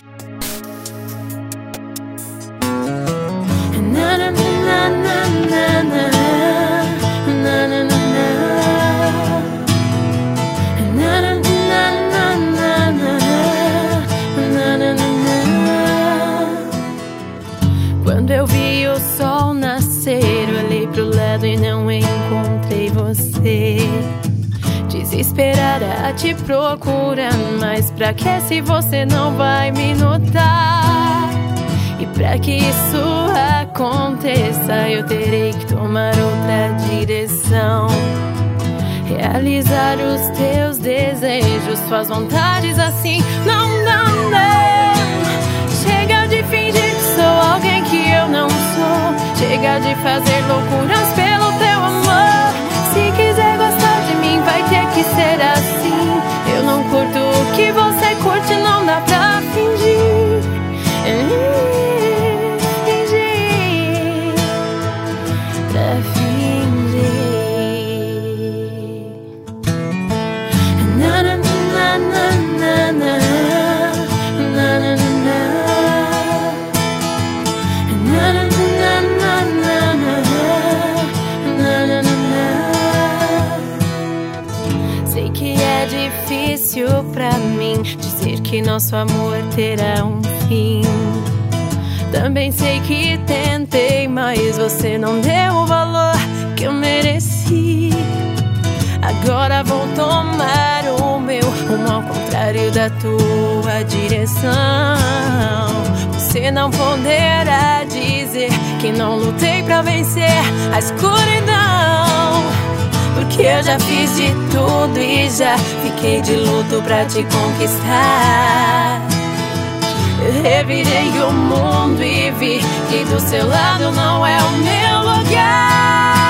Quando eu vi o sol nascer, eu olhei pro lado e não encontrei você. Desesperada a te procurar, mas pra que se você não vai me notar? E pra que isso aconteça, eu terei que tomar outra direção. Realizar os teus desejos, suas vontades assim. Não, não, não. Chega de fingir que sou alguém que eu não sou. Chega de fazer loucuras pelo teu amor. Se quiser gostar de mim, vai ter que ser assim. Eu não curto o que você curte, não dá pra fingir. Fingir. Pra fingir. Na, na, na, na, na, na. Sei que é difícil pra mim dizer que nosso amor terá um fim. Também sei que tentei, mas você não deu o valor que eu mereci. Agora vou tomar o meu rumo ao contrário da tua direção. Você não poderá dizer que não lutei pra vencer a escuridão, porque eu já fiz de tudo e já fiquei de luto pra te conquistar. Eu revirei o mundo e vi que do seu lado não é o meu lugar.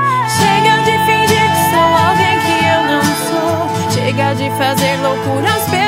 Chega de fingir que sou alguém que eu não sou. Chega de fazer loucuras